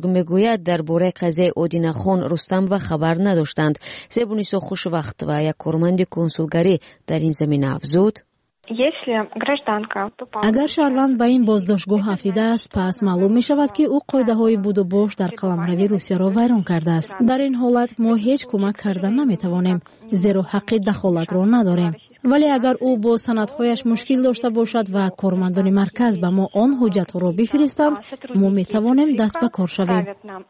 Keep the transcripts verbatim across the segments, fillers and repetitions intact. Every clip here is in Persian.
میگوید درباره قضیه اودینخان رستم و خبر نداشتند. زبونیسو خوشوقت و یک کارمند کنسولگری در این زمینه افزود: اگر شهروند به این بازداشتگاه افزوده است، پس معلوم می شود که او قاعده های بود و باش در قلمروی روسیه را ویران کرده است. در این حالت ما هیچ کمک کردن نمی توانیم، زیرا حق دخالت را نداریم. ولی اگر او با سندهایش مشکل داشته باشد و کارمندان مرکز به ما آن حجت را بفرستند، ما می توانیم دست به کار شویم.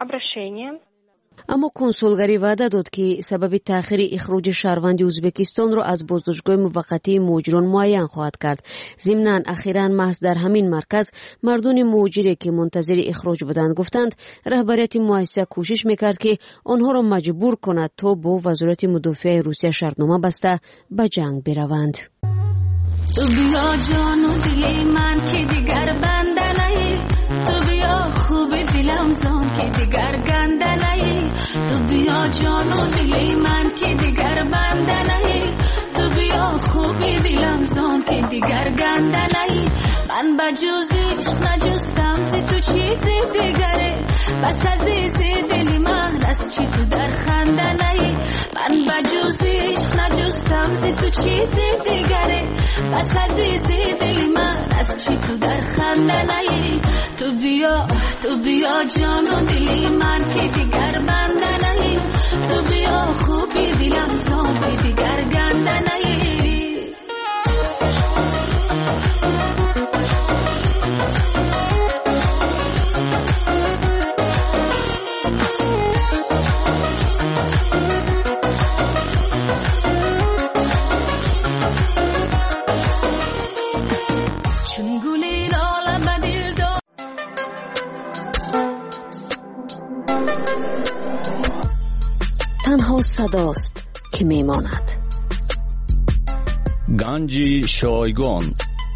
اما کنسولگری وعده داد که سبب تأخیر اخراج شهروند ازبکستان را از بازداشتگاه موقتی مهاجران معین خواهد کرد. ضمناً اخیراً محض در همین مرکز مردان مهاجری که منتظر اخراج بودند گفتند رهبریت مؤسسه کوشش میکرد که آنها را مجبور کند تا با وزارت مدافع روسیه شرطنامه بسته به جنگ بروند. تو بیا جان و دل من که دیگر بنده نهی، تو بیا خوب دلم زان که دیگر گنده نهی، تو بیا جان و دل من که دیگر بنده نهی، تو بیا خوب دلم زان که دیگر گنده نهی. من بجوزیش نجستم زی تو چیزی دیگره، بس عزیز دل من از چی تو در خنده نهی. من بجوزیش نجستم زی تو چیزی دیگره، بس عزیز دل من از چی تو در خنده نهی. تو بیا تو بیا جان و دل من که دیگر بنده نهی، تو بیا خوبی دلم زان که دیگر گنده نهی. تنها صداست که میماند. گنج شایگان.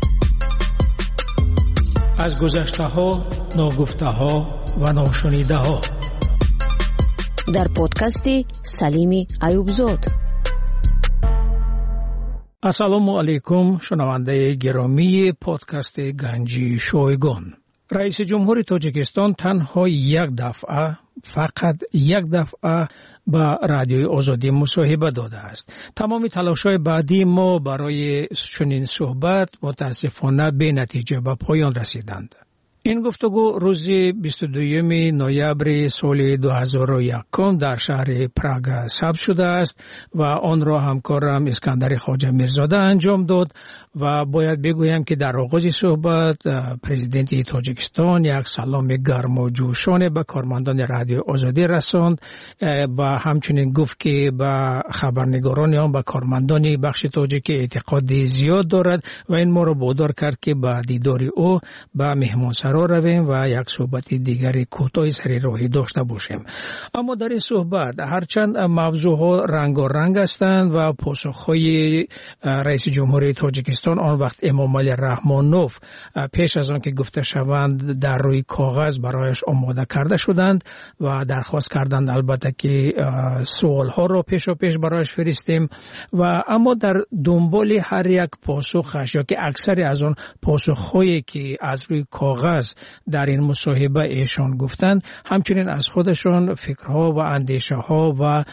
از گذشته ها، ناگفته ها و ناشنیده ها، در پادکست سلیم ایوبزاد. السلام علیکم شنونده گرامی پادکست گنج شایگان. رئیس جمهور تاجیکستان تنها یک دفعه فقط یک دفعه با رادیوی آزادی مصاحبه داده است. تمام تلاش‌های بعدی ما برای چنین صحبت متاسفانه به نتیجه به پایان رسیدند. این گفتگو روز بیست و دوم نوامبر سال دو هزار و یک در شهر پراگ ثبت شده است و آن را همکارم اسکندر خواجه میرزاده انجام داد و باید بگویم که در آغاز صحبت پرزیدنت تاجیکستان یک سلام گرم و جوشانه به کارمندان رادیو آزادی رساند و همچنین گفت که به خبرنگاران آن به کارمندان بخش تاجیک اعتقاد زیاد دارد و این ما را وادار کرد که به دیدار او به مهمان را رویم و یک صحبت دیگری کوتاه سری راهی داشته باشیم. اما در این صحبت هرچند موضوعها رنگارنگ هستند و پاسخهای رئیس جمهوری تاجیکستان آن وقت امام علی رحمانوف پیش از آن که گفته شوند در روی کاغذ برایش آماده کرده شدند و درخواست کردند البته که سوالها را پیش و پیش برایش فرستیم و اما در دنبال هر یک پاسخش یا که اکثر از آن پاسخهایی که از روی کاغذ در این مصاحبه ایشان گفتند همچنین از خودشان فکرها و اندیشه ها و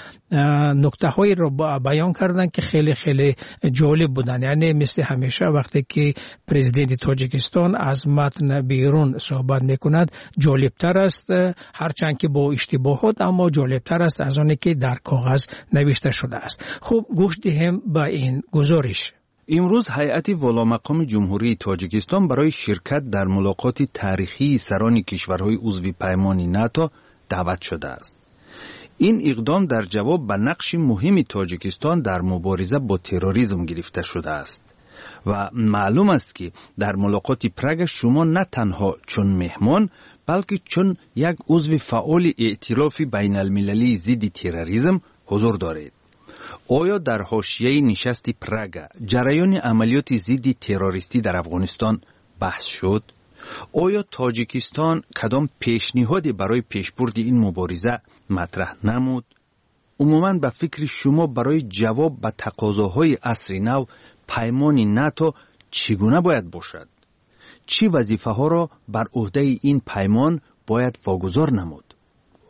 نکته های را بیان کردند که خیلی خیلی جالب بودند. یعنی مثل همیشه وقتی که پرزیدنت تاجیکستان از متن بیرون صحبت میکند جالبتر است، هرچند که با اشتباهات اما جالبتر است از آنی که در کاغذ نوشته شده است. خوب گوش دهیم به این گزارش. امروز هیئت والامقام جمهوری تاجیکستان برای شرکت در ملاقات تاریخی سران کشورهای عضو پیمان ناتو دعوت شده است. این اقدام در جواب به نقش مهم تاجیکستان در مبارزه با تروریسم گرفته شده است و معلوم است که در ملاقات پراگ شما نه تنها چون مهمان بلکه چون یک عضو فعال ائتلاف بین المللی ضد تروریسم حضور دارید. آیا در حاشیه نشست پراگ جریان عملیات ضد تروریستی در افغانستان بحث شد؟ آیا تاجیکستان کدام پیشنهادی برای پیشبرد این مبارزه مطرح نمود؟ عموماً به فکر شما برای جواب به تقاضاهای عصر نو پیمان ناتو چگونه باید باشد؟ چی وظیفه ها را بر عهده این پیمان باید واگذار نمود؟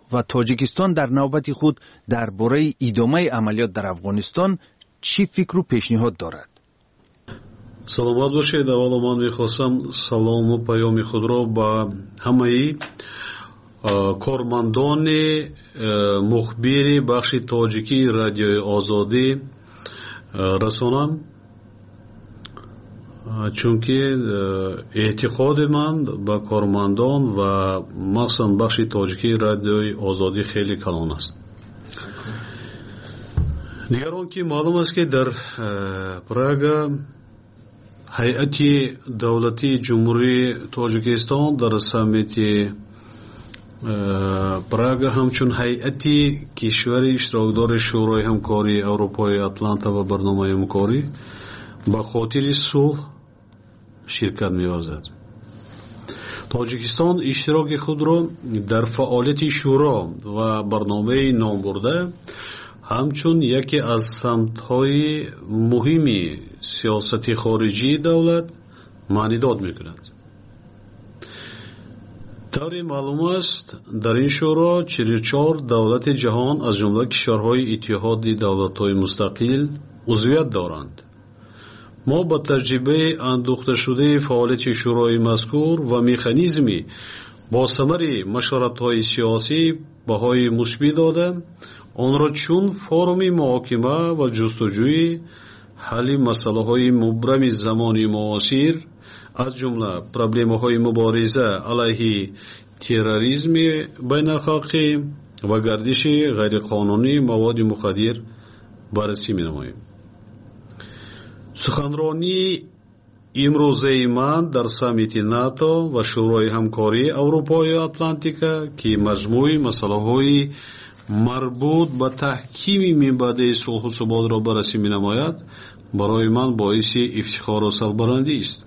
و تاجیکستان در نوبت خود درباره ادامه عملیات در افغانستان چی فکر و پیشنهاد دارد؟ саломат бошед. аввало ман мехостам салому паёми худро ба ҳамаи кормандони мухбири бахши тоҷикии радиои озодӣ расонам, чунки эътиқоди ман ба кормандон ва махсусан бахши тоҷикии радиои озодӣ хеле калон аст. дигар он ки маълум аст ки дар Прага ҳайати давлатии ҷумҳурии Тоҷикистон дар саммити Прага ҳамчун ҳайати кишвари иштирокдори шӯрои ҳамкории Аврупои Атланта ва барномаи ҳамкорӣ ба хотири сулҳ ширкат меёбад. Тоҷикистон иштироки худро дар фаъолияти шӯро ва барномаи номбурда ҳамчун яке аз самтҳои муҳими сиёсати хориҷии давлат маънидод мекунад. тавре маълум аст дар ин шӯро чилу чор давлати ҷаҳон аз ҷумла кишварҳои иттиҳоди давлатҳои мустақил узвият доранд. мо ба таҷрибаи андӯхташудаи фаъолияти шӯрои мазкур ва механизми бо самари машваратҳои сиёсӣ баҳои мусбит дода, онро чун форуми муҳокима ва ҷустуҷӯи ҳалли масъалаҳои мубрами замони муосир аз ҷумла проблемаҳои мубориза алайҳи терроризми байналхалқӣ ва гардиши ғайриқонунии маводи мухаддир баррасӣ менамоем. суханронии имрӯзаи ман дар саммити НАТО ва шӯрои ҳамкории Аврупои Атлантика ки маҷмӯи масъалаҳои марбут ба таҳкими минбаъдаи сулҳу суботро баррасӣ менамояд, барои ман боиси ифтихору сарбаландӣ аст.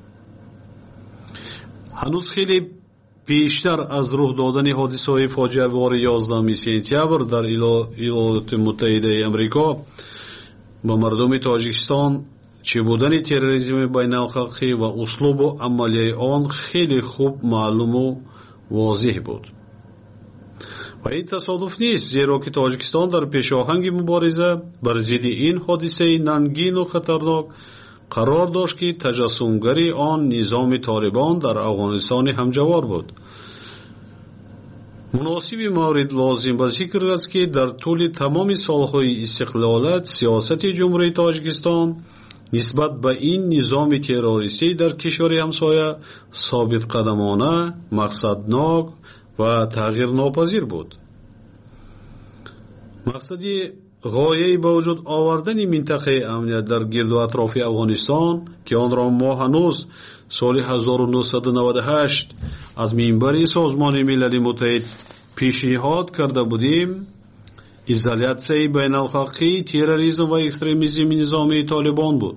ҳанӯз хеле пештар аз рӯҳ додани ҳодисаҳои фоҷиавори ёздаҳуми сентябр дар иёлоти муттаҳидаи амрико ба мардуми Тоҷикистон чӣ будани терроризми байналхалқӣ ва услубу амалияи он хеле хуб маълуму возеҳ буд. ва ин тасодуф нест, зеро ки Тоҷикистон дар пешоҳанги мубориза бар зидди ин ҳодисаи нангину хатарнок қарор дошт ки таҷассумгари он низоми Толибон дар Афғонистони ҳамҷавор буд. муносиби маврид лозим ба зикр аст ки дар тӯли тамоми солҳои истиқлолат сиёсати ҷумҳурии Тоҷикистон нисбат ба ин низоми террористӣ дар кишвари ҳамсоя собитқадамона, мақсаднок ва тағйирнопазир буд. мақсади ғояи ба вуҷуд овардани минтақаи амният дар гирду атрофи Афғонистон ки онро мо ҳанӯз соли ҳазору нӯҳсаду наваду ҳашт аз минбари Созмони Милали Муттаҳид пешниҳод карда будем, изолятсияи байналхалқии терроризм ва экстремизми низомии Толибон буд.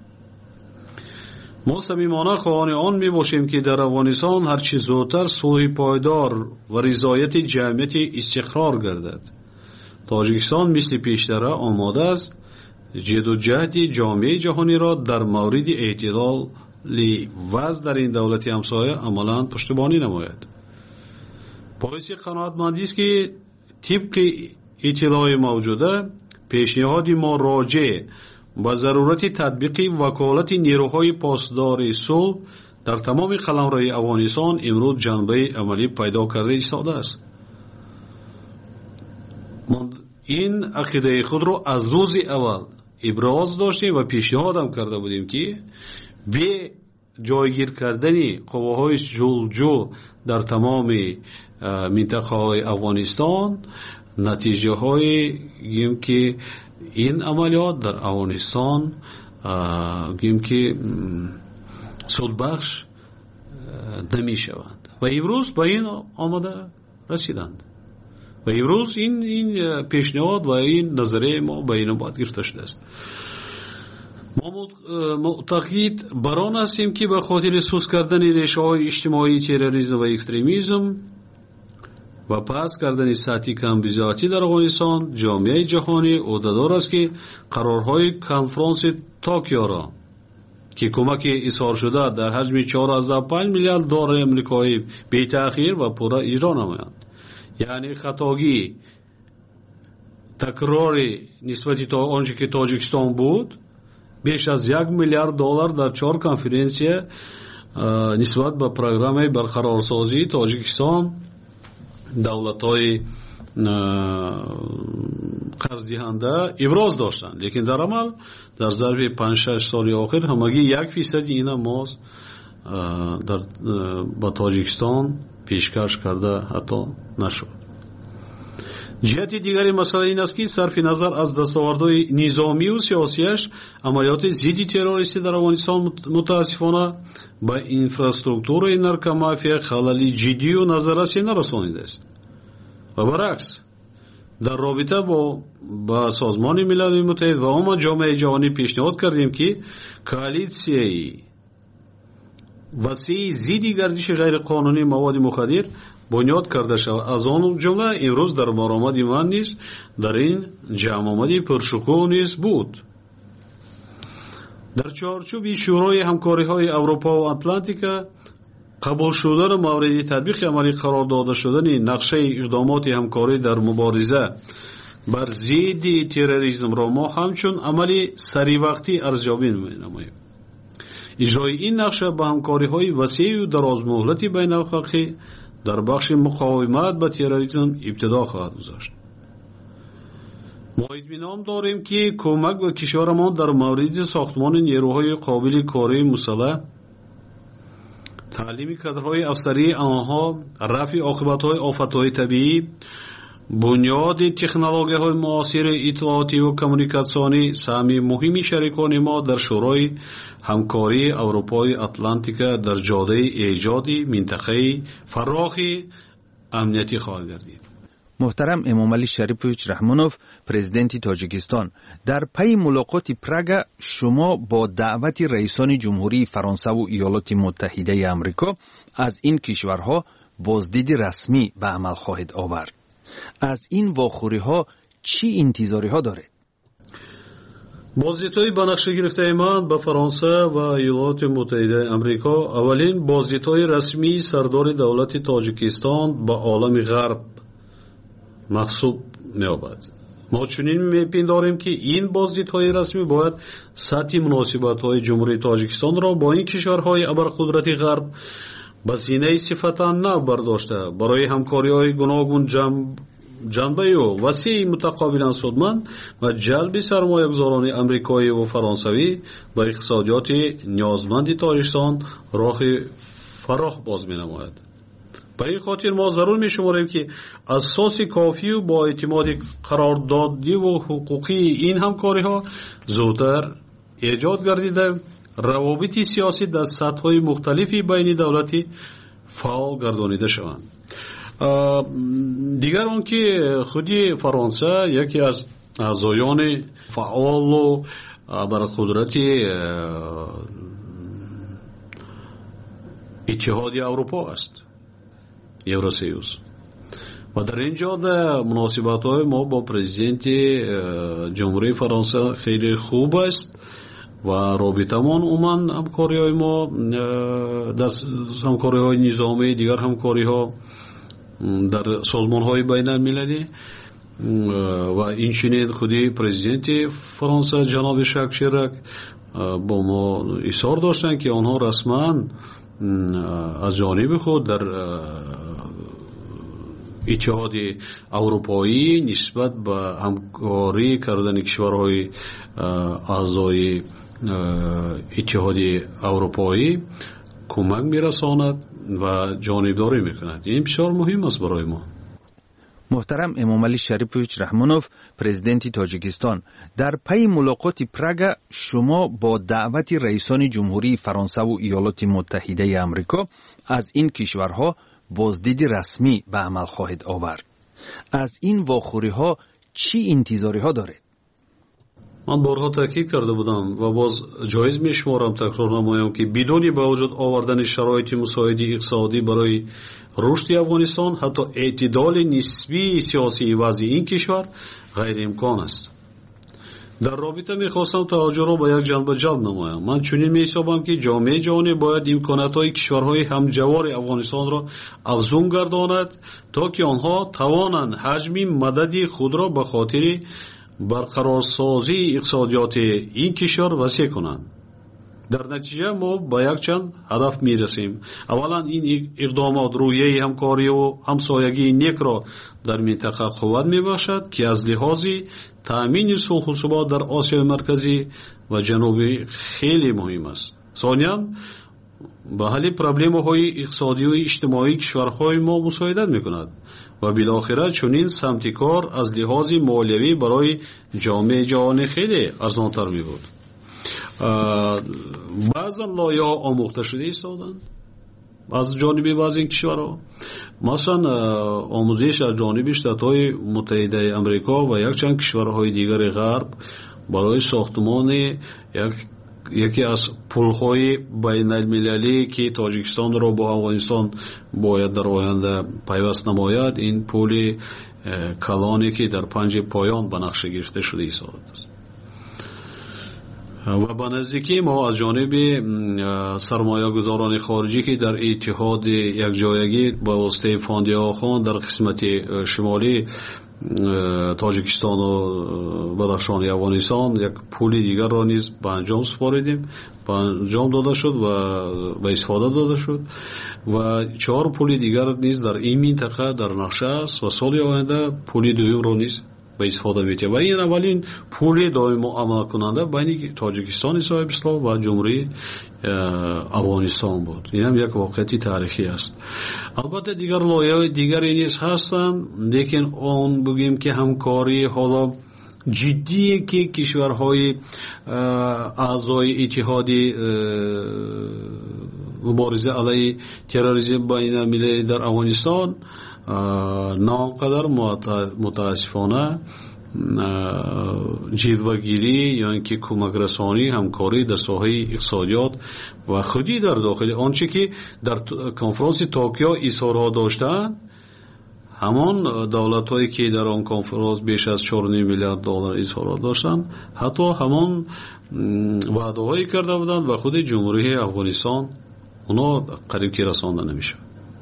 мо самимона хоҳони он мебошем ки дар Афғонистон ҳарчи зудтар сулҳи пойдор ва ризояти ҷамъияти истиқрор гардад. Тоҷикистон мисли пештара омода аст ҷиддуҷаҳди ҷомеаи ҷаҳониро дар мавриди эътидоли вазъ дар ин давлати ҳамсоя амалан пуштибонӣ намояд. боиси қаноатмандист ки тибқи иттилои мавҷуда пешниҳоди мо роҷеъ ба зарурати татбиқи ваколати нерӯҳои посдори сулҳ дар тамоми қаламрои Афғонистон имрӯз ҷанбаи амалӣ пайдо карда истодааст. ин ақидаи худро аз рӯзи аввал иброз доштем ва пешниҳодам карда будем ки бе ҷойгир кардани қувваҳои ҷулҷӯ дар тамоми минтақаҳои Афғонистон натиҷаҳои гӯем ки ин амалиёт дар Афғонистон гӯем ки судбахш намешаванд ва имрӯз ба ин омада расиданд. ва имрӯз ин ин пешниҳод ва ин назарияи мо ба инобат гирифта шудааст. мо муътақид бар он ҳастем ки ба хотири суст кардани решаҳои иҷтимоии терроризм ва экстремизм ва паст кардани сатҳи камбизоатӣ дар Афғонистон ҷомеаи ҷаҳонӣ ӯҳдадор аст ки қарорҳои конфронси Токиоро ки кӯмаки изҳоршуда дар ҳаҷми чороздаҳу панҷ миллиард доллари амрикоӣ бетаъхир ва пурра иҷро намоянд. یعنی خطاگی تکراری نسبتی تا آنچه که تاجیکستان بود بیش از یک میلیارد دلار در چهار کنفرانسی نسبت به پروگرام برقرارسازی تاجیکستان دولت‌های قرض‌دهنده ابراز داشتند، لیکن در عمل در ظرف پنج شش سال آخر همگی یک فیصد اینا ماز در با تاجیکستان پیشکش کرده حتی نشد. جهت دیگری مسئله این است که صرف نظر از دستاوردهای نظامی و سیاسیش عملیات ضد تروریستی در افغانستان متاسفانه با اینفراستراکچور نارکومافیا خللی جدی و نظررسی نرسانیده است و برعکس در رابطه با با سازمان ملل متحد و عموم جامعه جهانی پیشنهاد کردیم که کوالیسیای وسیع ضد گردش غیر قانونی مواد مخدر بنیاد کرده شود. از آن جمله امروز در برآمد من نیز در این جمع آمدی پرشکوه نیز بود. در چارچوب شورای همکاری های اروپا و اتلانتیکا قبول شدن مورد تطبیق عملی قرار داده شدن نقشه اقدامات همکاری در مبارزه بر ضد تروریسم را ما همچون عملی سری وقتی ارزیابی می‌نماییم. اجرای این نقشه به همکاری های وسیع و دراز مهلتی بین الخلقی در بخش مقاومت به تروریسم ابتدا خواهد گذاشت. ما اطمینان داریم که کمک به کشورمان در مورد ساختمان نیروهای قابل کاری مسلح، تعلیم کادرهای افسری آنها، رفع عاقبت‌های آفت‌های طبیعی، بنیاد تکنولوژی‌های معاصر اطلاعاتی و کمیونیکاسیونی سهم مهمی شریکان ما در شورای همکاری اروپای اتلانتیکا در جاده ایجاد منطقه فراخ امنیتی خواهد گردید. محترم امامعلی شریفویچ رحمانوف، پرزیدنت تاجیکستان، در پی ملاقات پراگ شما با دعوت رئیسان جمهوری فرانسه و ایالات متحده آمریکا از این کشورها بازدید رسمی به عمل خواهید آورد. از این واخوری‌ها چی انتظاری‌ها دارید؟ بازدیدهای به نقشه گرفته من به فرانسه و ایالات متحده آمریکا اولین بازدیدهای رسمی سردار دولت تاجیکستان به عالم غرب محسوب می‌یابد. ما چنین می‌پنداریم که این بازدیدهای رسمی باید سطح مناسبت‌های جمهوری تاجیکستان را با این کشورهای ابرقدرت غرب به سینه صفتا نه برداشته برای همکاری‌های گوناگون جنب جنبه و وسیع متقابلا سودمند و جلب سرمایه‌گذاران آمریکایی و فرانسوی به اقتصادیات نیازمند تاجیکستان راه فراخ باز می‌نماید. به این خاطر ما ضرور می‌شماریم که اساس کافی و با اعتماد قراردادی و حقوقی این همکاری‌ها زودتر ایجاد گردیده روابط سیاسی در سطح‌های مختلفی بین دولتی فعال گردانیده شوند. دیگر آن که خودی فرانسه یکی از اعضایان فعال و ابرقدرت اتحاد اروپا است، یوراسیوس، و در اینجا مناسبت‌های ما با پرزیدنت جمهوری فرانسه خیلی خوب است و رابطه‌مان عموماً همکاری‌های ما در همکاری‌های نظامی، دیگر همکاری‌ها در سازمان‌های بین‌المللی و این چنین خودی پرزیدنت فرانسه جناب ژاک شیراک با ما اصرار داشتند که آنها رسما از جانب خود در اتحاد اروپایی نسبت به همکاری کردن کشورهای اعضای اتحاد اروپایی کمک میرساند و جانبداری میکند. این بسیار مهم است برای ما. محترم امامعلی شریفویچ رحمانوف، پرزیدنت تاجیکستان، در پی ملاقات پراگ شما با دعوت رئیسان جمهوری فرانسه و ایالات متحده آمریکا از این کشورها بازدید رسمی به عمل خواهید آورد. از این واخوری‌ها چی انتظاری‌ها دارید؟ من بارها تاکید کرده بودم و باز جایز میشمارم تکرار نمایم که بدون به وجود آوردن شرایط مساعد اقتصادی برای رشد افغانستان حتی اعتدال نسبی سیاسی وضع این کشور غیر امکان است. در رابطه میخواستم توجه را به یک جنبه جلب نمایم. من چنین میحسابم که جامعه جهانی باید امکاناتهای کشورهای همجوار افغانستان را افزون گرداند تا که آنها توانند حجم مدد خود را به خاطر برقرارسازی اقتصادیات این کشور وسیع کنند. در نتیجه ما به یک چند هدف میرسیم. اولا این اقدامات روحیه همکاری و همسایگی نیک را در منطقه قوت میبخشد که از لحاظ تامین صلح و ثبات در آسیای مرکزی و جنوبی خیلی مهم است. ثانیا به حل پرابلم‌های اقتصادی و اجتماعی کشورهای ما مساعدت میکند و بالاخره چنین سمت کار از لحاظ مالیوی برای جامعه جهانی خیلی ارزان‌تر میبود. بعضا لایه آموخته شده ایستادند از جانب بعضی این کشورها، مثلا آموزش از جانب شتات‌های متحده امریکا و یک چند کشورهای دیگر غرب برای ساختمان یک یکی از پل‌های بین المللی که تاجیکستان را با افغانستان باید در آینده پیوست نماید، این پل کلانی که در پنج پایان به نقشه گرفته شده ایستاده است. و به نزدیکی ما از جانب سرمایه گذاران خارجی که در اتحاد یک جایگی با واسطه فاندی آخان در قسمت شمالی تاجیکستان و بدخشان افغانستان یک پول دیگر را نیز به انجام سپاریدیم، به انجام داده شد و به استفاده داده شد و چهار پول دیگر نیز در این منطقه در نقشه است و سال آینده پول دوم را نیز به استفاده می‌آید و این اولین پول دائم عمل کننده بین تاجیکستان صاحب اسلام و جمهوری افغانستان بود. این هم یک واقعیت تاریخی است. البته دیگر لایه‌های دیگری نیز هستند، لیکن اون بگیم که همکاری حالا جدی که کشورهای اعضای اتحاد مبارزه علیه تروریسم بین المللی در افغانستان ناقدر متاسفانه جلوه‌گیری یا اینکه کمک رسانی همکاری در ساحه اقتصادیات و خودی در داخل آنچه که در کنفرانس توکیو اظهارها داشتند، همان دولت‌هایی که در آن کنفرانس بیش از چهار و نیم میلیارد دلار اظهارات داشتند حتی همان وعده‌هایی کرده بودند و خود جمهوری افغانستان اونا قریب که رسانده نمیشه.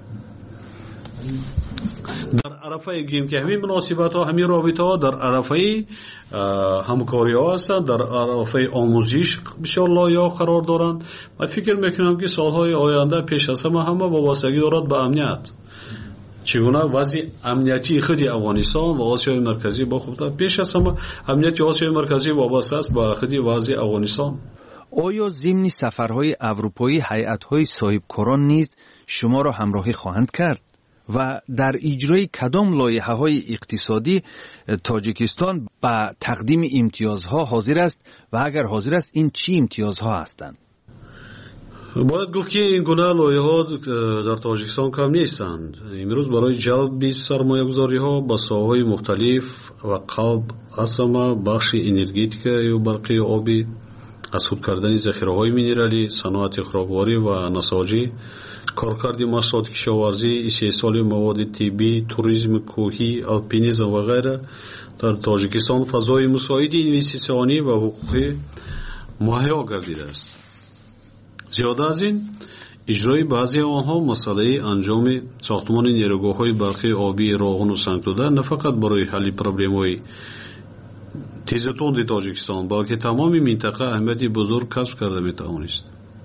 در عرفه گیم که همین مناسبت ها همین رابطه ها در عرفه همکاری ها هستند، در عرفه آموزش بسیار لایه قرار دارند و فکر میکنم که سالهای آینده پیش از همه همه وابستگی دارد به امنیت، چگونه وضع امنیتی خود افغانستان و آسیای مرکزی با خود پیش از همه امنیت آسیای مرکزی وابسته است به خود وضع افغانستان. آیا ضمن سفرهای اروپایی هیئت‌های صاحبکاران نیز شما را همراهی خواهند کرد و در اجرای کدام لایحه‌های اقتصادی تاجیکستان به تقدیم امتیازها حاضر است و اگر حاضر است این چی امتیازها هستند؟ باید گفت که این گونه لایحه‌ها در تاجیکستان کم نیستند. امروز برای جلب سرمایه‌گذاری‌ها با ساحه‌های مختلف و قلب اصلا بخش انرژتیک یا برقی آبی، حصول کردن ذخیره‌های مینرالی، صنعت خوراکواری و نساجی، کارکرد محصولات کشاورزی، استحصال مواد طبی، توریسم کوهی، الپینیسم و غیره در تاجیکستان فضای مساعد اینوستیسیونی و حقوقی مهیا گردیده است. زیاده از این اجرای بعضی آنها مسئله انجام ساختمان نیروگاه‌های برقی آبی راغون و سنگ‌دوده نه فقط برای حل پرابلم‌های تیزتوند تاجیکستان بلکه تمام منطقه اهمیت بزرگ کسب کرده میتوانست.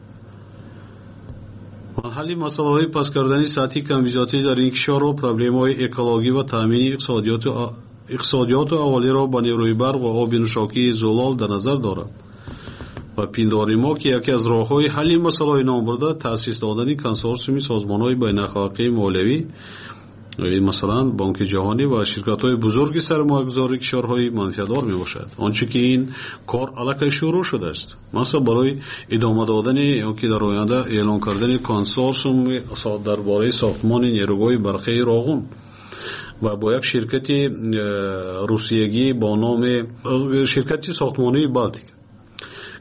حل مسائل پس کردن سطحی کمبیزاتی در این کشور و پرابلم‌های اکولوژی و تامین اقتصادیات و اقتصادیات و اولیه را با نیروی برق و آب نوشاکی زلال در نظر دارد و پینداری ما که یکی از راه‌های حل مسائل نام برده تأسیس دادن کنسورسیوم سازمان‌های بین‌اخلاقی مالیوی، مثلا بانک جهانی و شرکت‌های بزرگ سرمایه‌گذاری کشورهای منفعت‌دار میباشد. آنچه که این کار الکی شروع شده است، مثلا برای ادامه دادن یا که در آینده اعلان کردن کنسورسیوم درباره ساختمان نیروگاه برقی راغون و با یک شرکت روسیه‌ای با نام شرکت ساختمانی بالتیک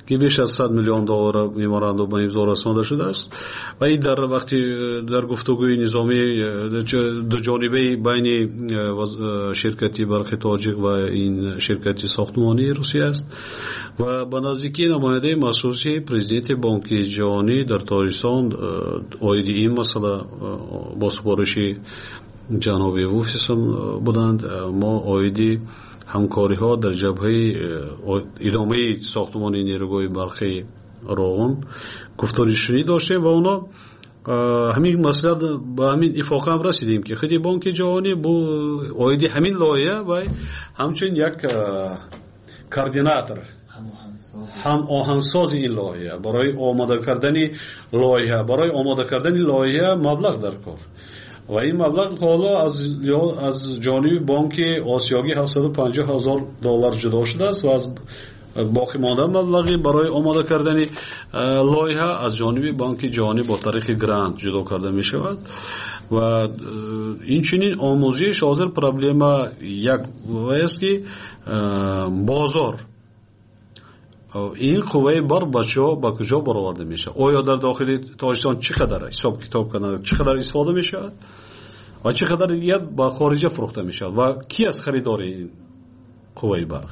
که بیش از صد میلیون دلار ممورندوم به امضا رسانده شده است و این در وقتی در گفتگوی نظامی دو جانبه بین شرکتی برق تاجیک و این شرکتی ساختمانی روسیه است و به نزدیکی نماینده مخصوصی پرزیدنت بانک جهانی در تاجیکستان اوید این مسئله با سپارش جناب ووفیسم بودند. ما اوید همکاری ها در جبهه ادامه ساختمان نیروگاه برقی روغن گفتارشونی داشتیم و اونا همین مسئله با همین اتفاق هم رسیدیم که خیلی بانک جهانی با اوید همین لایه و همچنین یک کوردیناتور هم آهنگساز این لایه برای آماده کردن لایه برای آماده کردن لایه مبلغ در کار و این مبلغ حالا از از جانب بانک آسیایی هفتصد و پنجاه هزار دلار جدا شده است و از باقی مانده مبلغی برای آماده کردن لایحه از جانب بانک جهانی با طریق گرانت جدا کرده می شود و این چنین آموزش حاضر پرابلم یک است که بازار این قوه بر بچه ها با کجا برآورده میشه؟ آیا در داخل تاجیکستان چقدر حساب کتاب کنند چقدر استفاده میشه و چقدر دیگه با خارج فروخته میشه و کی از خریدار این قوه برق؟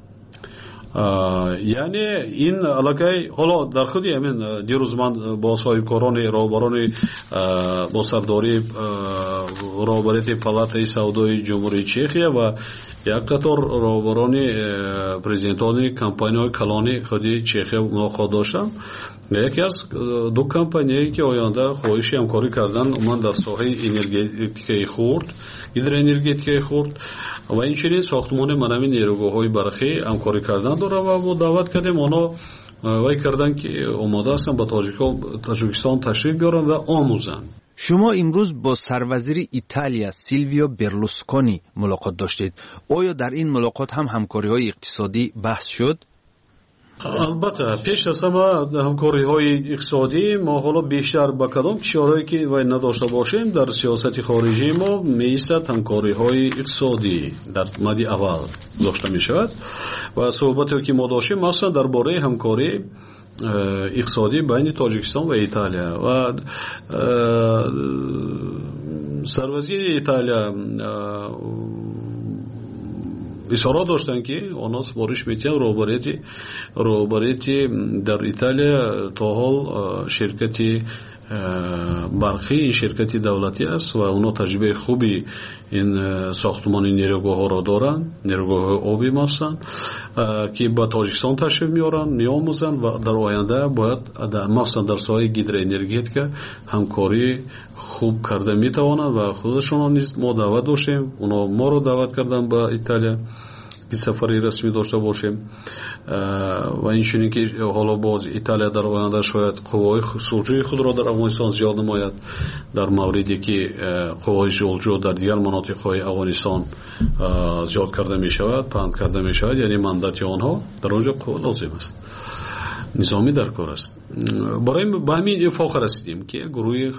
یعنی این علاقه حالا در خودی همین دیروز من با صاحبکاران راهبران با سرداری راهبری پالاتای سودای جمهوری چخیه و یک قطار راهبران پرزیدنتان کمپانی‌های کلانی خودی چخیه ملاقات داشتم. یکی از دو کمپانیایی که آینده خواهش همکاری کردن من در ساحه انرژتیک خرد هیدروانرژتیک خرد و این چنین ساختمان منوی نیروگاه‌های برقی همکاری کردن داره و ما دعوت کردیم اونا وای کردن که آماده هستن با تاجیکستان تشریف بیارن و آموزن. شما امروز با سروزیر ایتالیا سیلویو برلوسکونی ملاقات داشتید. آیا در این ملاقات هم همکاری‌های اقتصادی بحث شد؟ البته پیش از همه همکاری‌های اقتصادی ما حالا بیشتر با کدام کشورهایی که وای نداشته باشیم در سیاست خارجی ما می‌ایستد همکاری‌های اقتصادی در مد اول داشته می‌شود و صحبتی که ما داشتیم مثلا درباره همکاری اقتصادی بین تاجیکستان و ایتالیا و سروزیر ایتالیا اصرار داشتن که اونا سپارش میتین روبریتی روبریتی در ایتالیا تا حال شرکتی برقی این شرکتی دولتی است و اونا تجربه خوبی این ساختمان نیروگاه ها را دارن نیروگاه آبی مثلا که با تاجیکستان تشریف میارن میآموزن و در آینده باید مثلا در ساحه هیدروانرژی که همکاری خوب کرده میتوانند و خودشون نیز ما دعوت داشتیم اونا ما رو دعوت کردن با ایتالیا که سفری رسمی داشته باشیم و این چنین که حالا باز ایتالیا در آینده شاید قوای سلجوی خود را در افغانستان زیاد نماید در موردی که قوای سلجو در دیگر مناطق‌های افغانستان زیاد کرده می شود پند کرده می شود یعنی مندت آنها در آنجا قوه لازم است نظامی در کار است. برای به همین اتفاق رسیدیم که گروه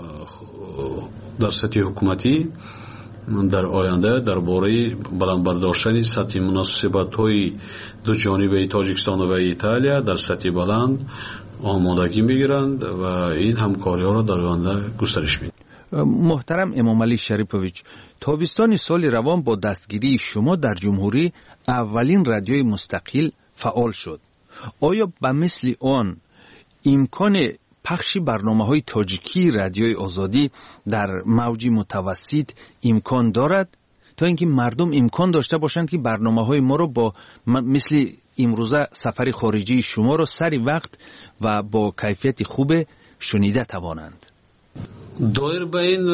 در سطح حکومتی در آینده درباره بلند برداشتن سطح مناسبت‌های دو جانبه تاجیکستان و ایتالیا در سطح بلند آمادگی می‌گیرند و این همکاری‌ها را در آینده گسترش می‌دهند. محترم امام علی شریفویچ، تابستان سال روان با دستگیری شما در جمهوری اولین رادیوی مستقل فعال شد. آیا به مثل آن امکان پخش برنامه‌های تاجیکی رادیوی آزادی در موج متوسط امکان دارد تا اینکه مردم امکان داشته باشند که برنامه‌های ما رو با مثل امروزه سفر خارجی شما رو سری وقت و با کیفیت خوب شنیده توانند؟ دایر به این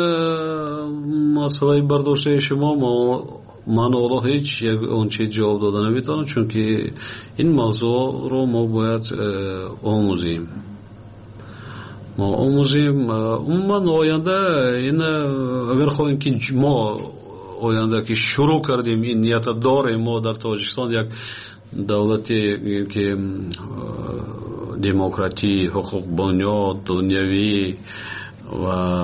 مسئله برداشته شما ما من اولا هیچ یک اونچه جواب داده نمیتونم چون که این موضوع رو ما باید آموزیم ما آموزیم من آینده این اگر خواهیم که ما آینده که شروع کردیم این نیت داریم ما در تاجیکستان یک دولتی که دموکراتی حقوق بنیاد دنیوی و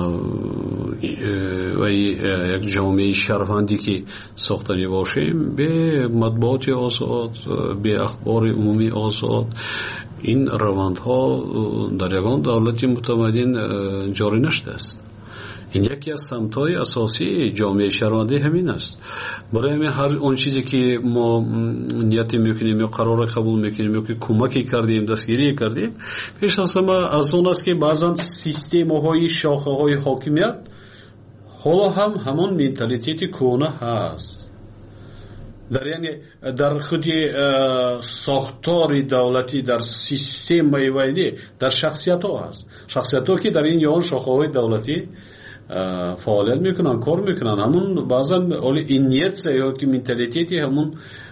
و یک جامعه شهروندی که ساختنی باشیم به مطبوعات آزاد، به اخبار عمومی آزاد، این روندها در یگان دولت متمدن جاری نشده است. این یکی از سمت‌های اساسی جامعه شهروندی همین است. برای همین هر اون چیزی که ما نیت میکنیم یا قرار قبول میکنیم یا که کمکی کردیم، دستگیری کردیم، پیش از همه از اون است که بعضا سیستم‌های شاخه‌های حاکمیت حالا هم همون منتالیتی کهنه هست. در یعنی در خود ساختار دولتی، در سیستم ویدی، در شخصیت ها هست. شخصیت ها که در این یان شاخه‌های دولتی فعالیت میکنن، کار میکنن، همون بعضا این نیت یا که منتالیتی همون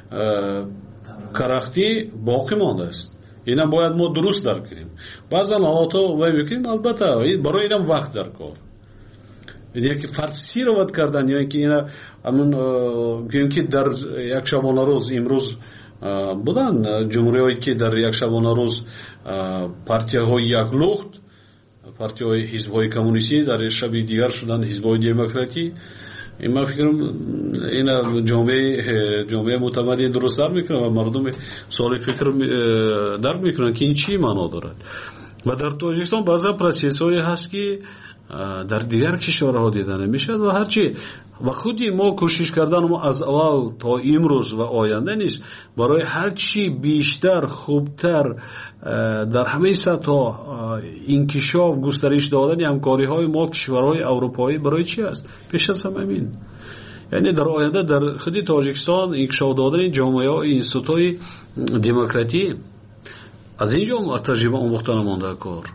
کرختی باقی مانده است. اینا باید ما درست درک کنیم. بعضا حالات ها وای میکنیم، البته برای اینم وقت در کار. یعنی که فرسی رو ود کردن یا اینکه اینا همون که در یک شبانه روز امروز بودن جمهوری هایی که در یک شبانه روز پارتی های یک لخت، پارتی های حزب های کمونیستی در شب دیگر شدن حزب های دموکراتی. این من فکرم این جامعه جامعه متمدن درست در میکنه و مردم سوال فکر در میکنن که این چی معنا دارد. و در تاجیکستان بعضا پروسس های هست که در دیگر کشورها دیدن میشد و هرچی و خودی ما کوشش کردن ما از اول تا امروز و آینده نیست برای هرچی بیشتر خوبتر در همه سطح انکشاف گسترش دادن همکاری های ما کشورهای اروپایی برای چی است؟ پیش از همه همین. یعنی در آینده در خود تاجیکستان انکشاف دادن جامعه های اینستیتوت‌های دموکراتی از اینجا تجربه آموختن مانده کار.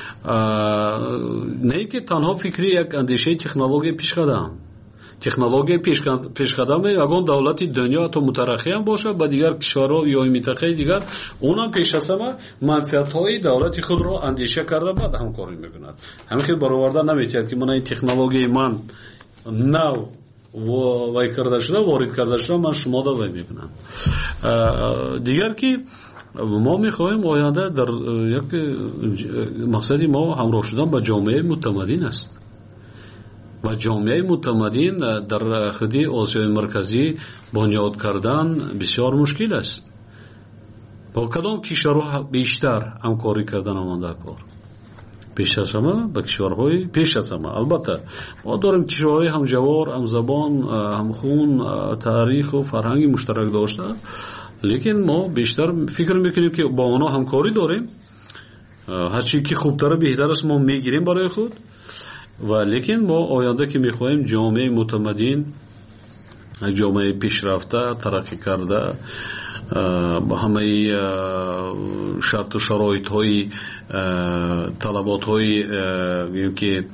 نه که تنها فکری یک اندیشه تکنولوژی پیشقدم، تکنولوژی پیشقدم یگان دولت دنیا تو مترقی هم باشه با دیگر کشورها یا منطقه دیگر، اونم پیش از همه منفعت‌های دولت خود را اندیشه کرده بعد همکاری میکند. همین خیلی برآورده نمیتونید که من این تکنولوژی من نو و وای کرده شده وارد کرده شده من شما دا وای میکنم. دیگر که ما میخواهیم آینده در یک مقصدی ما همراه شدن با جامعه متمدن است و جامعه متمدن در خودی آسیای مرکزی بنیاد کردن بسیار مشکل است. با کدام کشورها بیشتر همکاری کردن آمانده کار؟ پیش از همه با کشورهای پیش از همه. البته ما داریم کشورهای هم جوار، هم زبان، هم خون، تاریخ و فرهنگ مشترک داشته، لیکن ما بیشتر فکر میکنیم که با اونا همکاری داریم، هرچی که خوبتر بهتر است ما میگیریم برای خود. و لیکن ما آینده که میخواهیم جامعه متمدن، جامعه پیشرفته، ترقی کرده، با همه شرط و شرایط های طلبات های که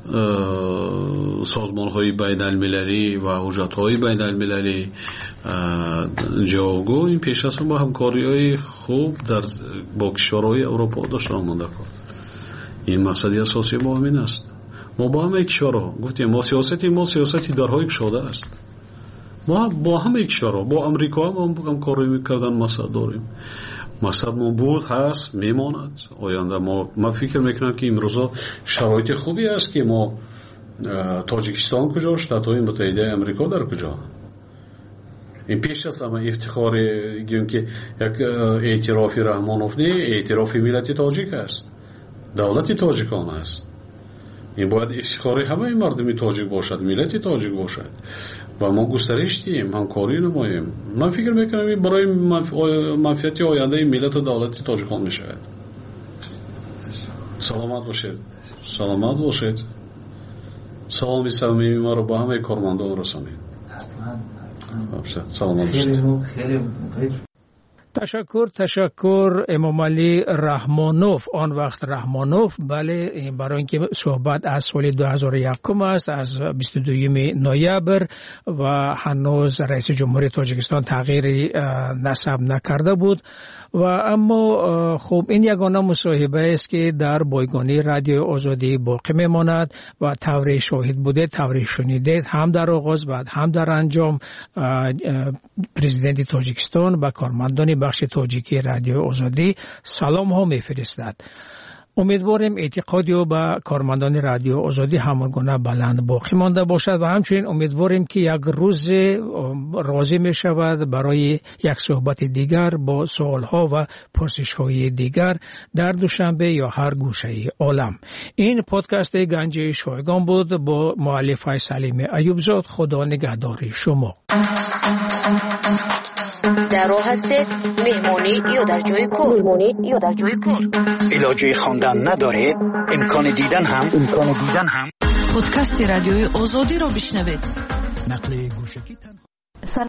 سازمان های بین المللی و حجت های بین المللی جاگو، این پیش از با همکاری های خوب در با کشورهای اروپا داشته آمده کار. این مقصدی اساسی ما همین است. ما با همه کشورها گفتیم ما سیاستی ما سیاستی درهای گشاده است. ما با همه کشورها، با امریکا هم همکاری میکردن مقصد داریم. مقصد ما بود، هست، میماند. آینده ما ما فکر میکنم که امروزا شرایط خوبی است که ما تاجیکستان کجا، شتات‌های متحده امریکا در کجا. این پیش از همه افتخار گیم که یک اعتراف رحمانوف نه، اعتراف ملت تاجیک است، دولت تاجیکان است. این باید افتخار همه مردم تاجیک باشد، ملت تاجیک باشد و ما گسترش دیم، همکاری نماییم. من فکر میکنم برای منفعت آینده ملت و دولت تاجیکان میشود. سلامت باشید، سلامت باشید. سلامی صمیمی ما رو با همه کارمندان رسانید. سلامت باشید. تشکر تشکر امام علی رحمانوف، آن وقت رحمانوف. بله، برای اینکه صحبت از سال دو هزار و یک است، از بیست و دوم نوامبر و هنوز رئیس جمهوری تاجیکستان تغییر نسب نکرده بود. و اما خب این یگانه مصاحبه است که در بایگانی رادیو آزادی باقی میماند و طوری شاهد بوده، طوری شنیده، هم در آغاز بعد هم در انجام پرزیدنت تاجیکستان و کارمندان بخش تاجیکی رادیو آزادی سلام ها میفرستد. امیدواریم اعتقادی و به کارمندان رادیو آزادی همانگونه بلند باقی مانده باشد و همچنین امیدواریم که یک روز راضی می شود برای یک صحبت دیگر با سوالها و پرسش‌های دیگر در دوشنبه یا هر گوشه عالم. این پادکست گنج شایگان بود با مؤلفه سلیم ایوبزاد. خدا نگهدار شما. در راه هستید، مهمانی یا در جای کار، مهمانی یا در جای کار. علاجه خواندن ندارید، امکان دیدن هم امکان دیدن هم پادکست رادیوی آزادی رو بشنوید. نقل گوشکی